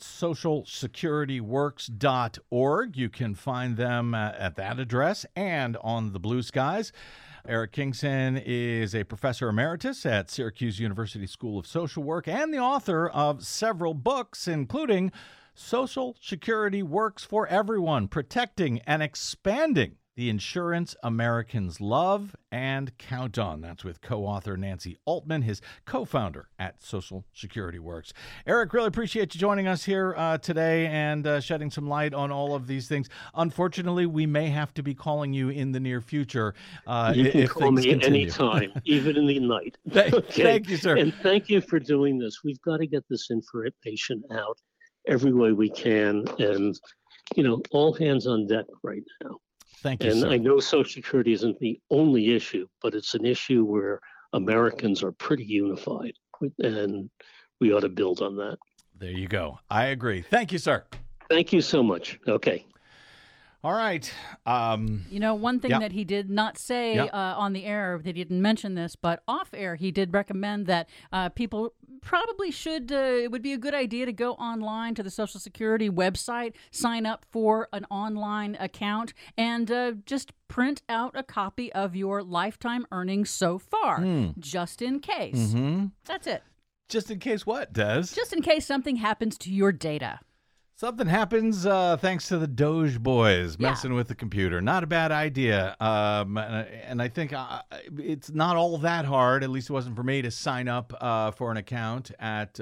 S2: socialsecurityworks.org. You can find them at that address and on the Blue Skies. Eric Kingson is a professor emeritus at Syracuse University School of Social Work and the author of several books, including Social Security Works for Everyone, Protecting and Expanding the Insurance Americans Love and Count On. That's with co-author Nancy Altman, his co-founder at Social Security Works. Eric, really appreciate you joining us here today and shedding some light on all of these things. Unfortunately, we may have to be calling you in the near future.
S5: You can call me
S2: continue.
S5: anytime, even in the night.
S2: Thank you, sir.
S5: And thank you for doing this. We've got to get this information out every way we can. And, all hands on deck right now.
S2: Thank you,
S5: and
S2: sir.
S5: I know Social Security isn't the only issue, but it's an issue where Americans are pretty unified, and we ought to build on that.
S2: There you go. I agree. Thank you, sir.
S5: Thank you so much. Okay.
S2: All right.
S4: One thing that he did not say on the air, that he didn't mention this, but off air, he did recommend that people probably should, it would be a good idea to go online to the Social Security website, sign up for an online account, and just print out a copy of your lifetime earnings so far, just in case.
S2: Mm-hmm.
S4: That's it.
S2: Just in case what, Des?
S4: Just in case something happens to your data.
S2: Something happens thanks to the Doge boys messing with the computer. Not a bad idea. And I think it's not all that hard, at least it wasn't for me, to sign up for an account at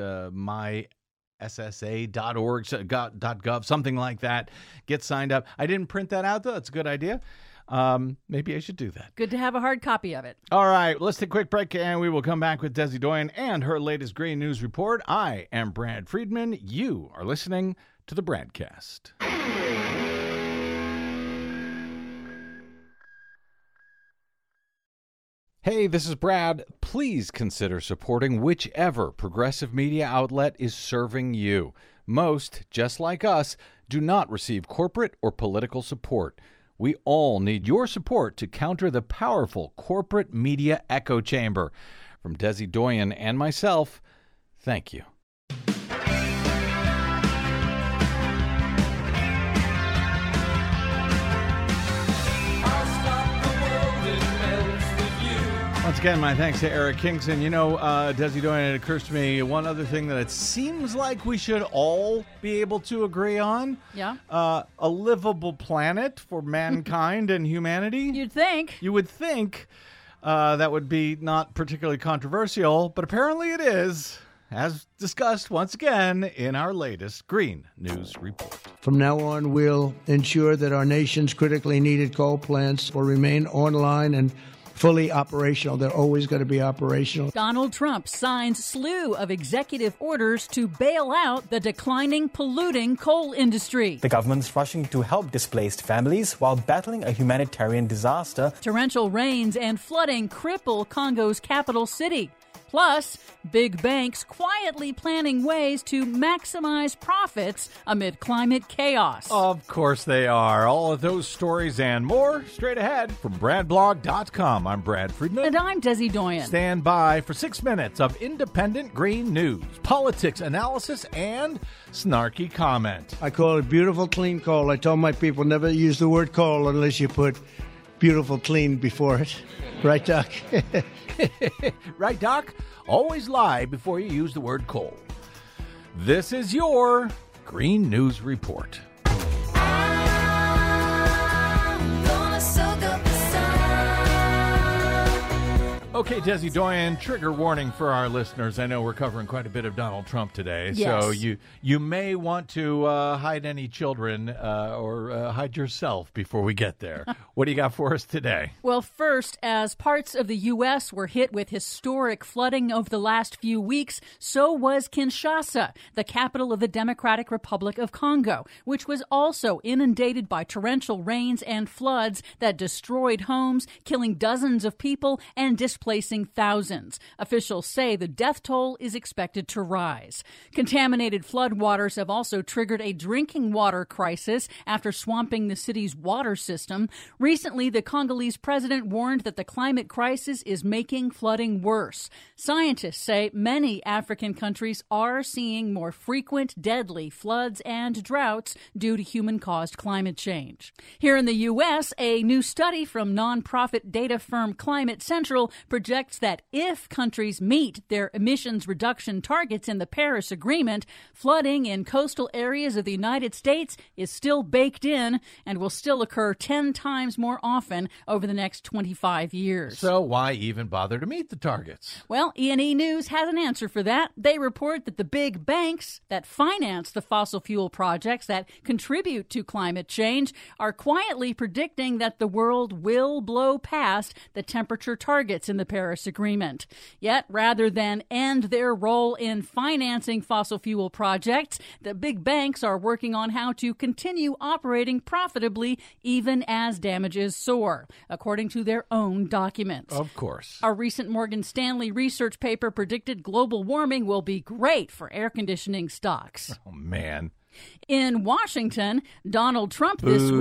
S2: myssa.org.gov, something like that. Get signed up. I didn't print that out, though. That's a good idea. Maybe I should do that.
S4: Good to have a hard copy of it.
S2: All right, let's take a quick break, and we will come back with Desi Doyen and her latest Green News Report. I am Brad Friedman. You are listening to the Bradcast. Hey, this is Brad. Please consider supporting whichever progressive media outlet is serving you. Most, just like us, do not receive corporate or political support. We all need your support to counter the powerful corporate media echo chamber. From Desi Doyen and myself, thank you. Once again, my thanks to Eric Kingson. Desi Doyen, it occurs to me one other thing that it seems like we should all be able to agree on.
S4: Yeah.
S2: A livable planet for mankind and humanity.
S4: You'd think.
S2: You would think that would be not particularly controversial, but apparently it is. as discussed once again in our latest Green News Report.
S7: From now on, we'll ensure that our nation's critically needed coal plants will remain online and fully operational. They're always going to be operational.
S4: Donald Trump signs slew of executive orders to bail out the declining, polluting coal industry.
S8: The government's rushing to help displaced families while battling a humanitarian disaster.
S4: Torrential rains and flooding cripple Congo's capital city. Plus, big banks quietly planning ways to maximize profits amid climate chaos.
S2: Of course they are. All of those stories and more straight ahead from BradBlog.com. I'm Brad Friedman.
S4: And I'm Desi Doyen.
S2: Stand by for 6 minutes of independent green news, politics analysis, and snarky comment.
S7: I call it beautiful, clean coal. I told my people never use the word coal unless you put beautiful, clean before it. Right, Doc?
S2: Right, Doc? Always lie before you use the word coal. This is your Green News Report. Okay, Desi Doyen, trigger warning for our listeners. I know we're covering quite a bit of Donald Trump today,
S4: yes.
S2: So you may want to hide any children or hide yourself before we get there. What do you got for us today?
S4: Well, first, as parts of the U.S. were hit with historic flooding over the last few weeks, so was Kinshasa, the capital of the Democratic Republic of Congo, which was also inundated by torrential rains and floods that destroyed homes, killing dozens of people and displacing thousands. Officials say the death toll is expected to rise. Contaminated floodwaters have also triggered a drinking water crisis after swamping the city's water system. Recently, the Congolese president warned that the climate crisis is making flooding worse. Scientists say many African countries are seeing more frequent, deadly floods and droughts due to human-caused climate change. Here in the U.S., a new study from nonprofit data firm Climate Central projects that if countries meet their emissions reduction targets in the Paris Agreement, flooding in coastal areas of the United States is still baked in and will still occur 10 times more often over the next 25 years.
S2: So why even bother to meet the targets?
S4: Well, E&E News has an answer for that. They report that the big banks that finance the fossil fuel projects that contribute to climate change are quietly predicting that the world will blow past the temperature targets in the Paris Agreement. Yet, rather than end their role in financing fossil fuel projects, the big banks are working on how to continue operating profitably even as damages soar, according to their own documents.
S2: Of course.
S4: A recent Morgan Stanley research paper predicted global warming will be great for air conditioning stocks.
S2: Oh, man.
S4: In Washington, Donald Trump this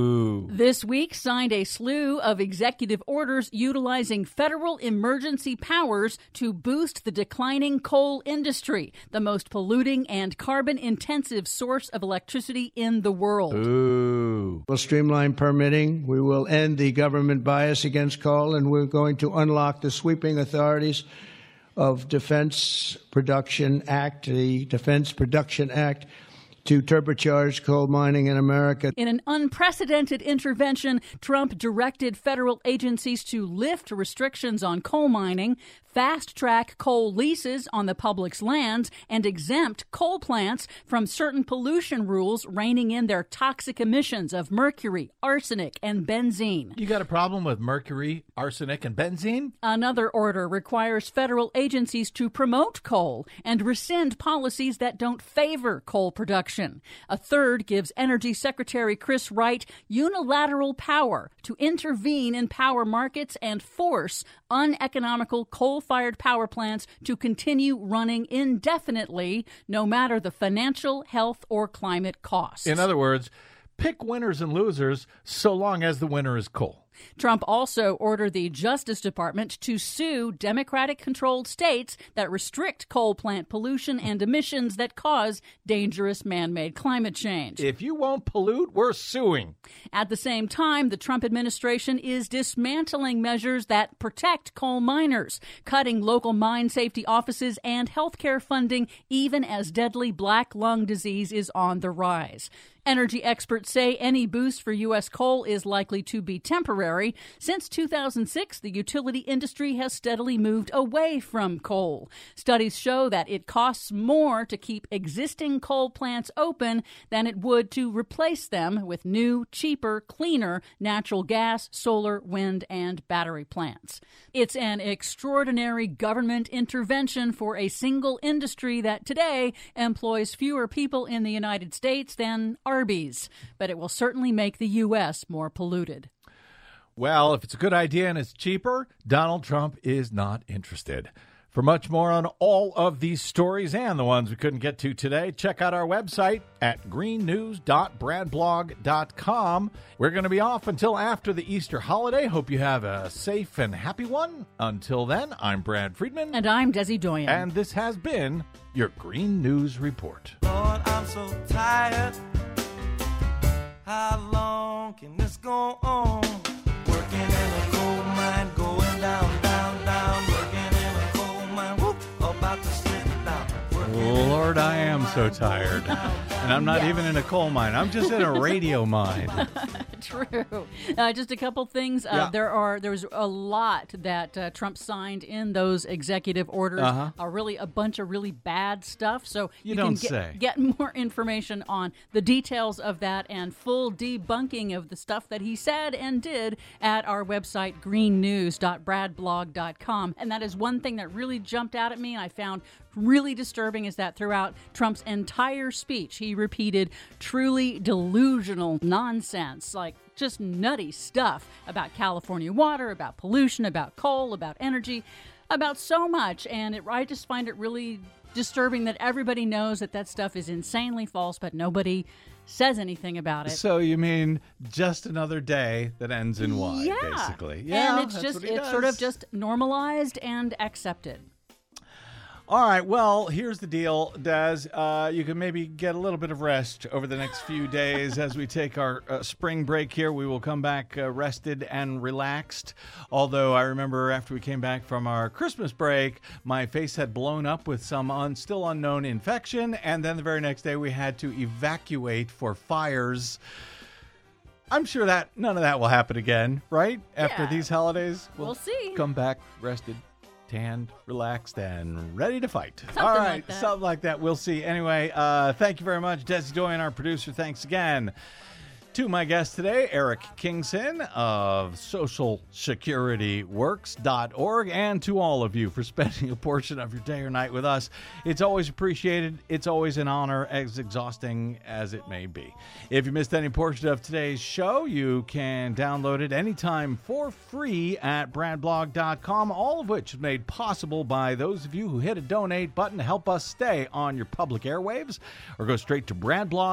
S4: week signed a slew of executive orders utilizing federal emergency powers to boost the declining coal industry, the most polluting and carbon-intensive source of electricity in the world.
S7: We'll streamline permitting. We will end the government bias against coal, and we're going to unlock the sweeping authorities of Defense Production Act, the Defense Production Act, to turbocharge coal mining in America.
S4: In an unprecedented intervention, Trump directed federal agencies to lift restrictions on coal mining, fast-track coal leases on the public's lands, and exempt coal plants from certain pollution rules reining in their toxic emissions of mercury, arsenic, and benzene.
S2: You got a problem with mercury, arsenic, and benzene?
S4: Another order requires federal agencies to promote coal and rescind policies that don't favor coal production. A third gives Energy Secretary Chris Wright unilateral power to intervene in power markets and force uneconomical coal-fired power plants to continue running indefinitely, no matter the financial, health, or climate costs.
S2: In other words, pick winners and losers so long as the winner is coal.
S4: Trump also ordered the Justice Department to sue Democratic-controlled states that restrict coal plant pollution and emissions that cause dangerous man-made climate change.
S2: If you won't pollute, we're suing.
S4: At the same time, the Trump administration is dismantling measures that protect coal miners, cutting local mine safety offices and healthcare funding, even as deadly black lung disease is on the rise. Energy experts say any boost for U.S. coal is likely to be temporary, temporary. Since 2006, the utility industry has steadily moved away from coal. Studies show that it costs more to keep existing coal plants open than it would to replace them with new, cheaper, cleaner natural gas, solar, wind, and battery plants. It's an extraordinary government intervention for a single industry that today employs fewer people in the United States than Arby's, but it will certainly make the U.S. more polluted.
S2: Well, if it's a good idea and it's cheaper, Donald Trump is not interested. For much more on all of these stories and the ones we couldn't get to today, check out our website at greennews.bradblog.com. We're going to be off until after the Easter holiday. Hope you have a safe and happy one. Until then, I'm Brad Friedman.
S4: And I'm Desi Doyen.
S2: And this has been your Green News Report.
S9: Lord, I'm so tired. How long can this go on? Working in a coal mine, going down, down, down. Working in a coal mine, whoop, about to slip down.
S2: Lord, I am so tired. And I'm not even in a coal mine. I'm just in a radio mine.
S4: True. Just a couple things. There's a lot that Trump signed in those executive orders. Really a bunch of really bad stuff. So you can get more information on the details of that and full debunking of the stuff that he said and did at our website, greennews.bradblog.com. And that is one thing that really jumped out at me and I found really disturbing, is that throughout Trump's entire speech, he repeated truly delusional nonsense, like just nutty stuff about California water, about pollution, about coal, about energy, about so much. And I just find it really disturbing that everybody knows that stuff is insanely false, but nobody says anything about it.
S2: So you mean just another day that ends in Y, basically. Yeah,
S4: and it's sort of just normalized and accepted.
S2: All right, well, here's the deal, Des. You can maybe get a little bit of rest over the next few days as we take our spring break here. We will come back rested and relaxed. Although I remember after we came back from our Christmas break, my face had blown up with some still unknown infection. And then the very next day we had to evacuate for fires. I'm sure that none of that will happen again, right? After these holidays.
S4: We'll see.
S2: Come back rested, tanned, relaxed, and ready to fight.
S4: Something
S2: like that. We'll see. Anyway, thank you very much, Desi Doyen, our producer. Thanks again to my guest today, Eric Kingson of SocialSecurityWorks.org, and to all of you for spending a portion of your day or night with us. It's always appreciated. It's always an honor, as exhausting as it may be. If you missed any portion of today's show, you can download it anytime for free at bradblog.com, all of which is made possible by those of you who hit a donate button to help us stay on your public airwaves, or go straight to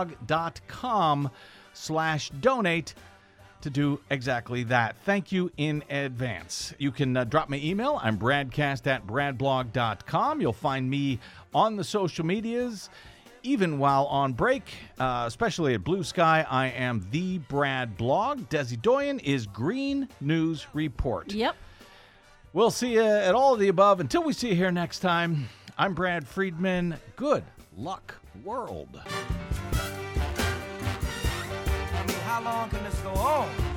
S2: bradblog.com/donate to do exactly that. Thank you in advance. You can drop me email. I'm bradcast@bradblog.com. You'll find me on the social medias, even while on break, especially at Blue Sky. I am the Brad Blog. Desi Doyen is Green News Report.
S4: Yep.
S2: We'll see you at all of the above. Until we see you here next time, I'm Brad Friedman. Good luck, world.
S9: How long can this go on?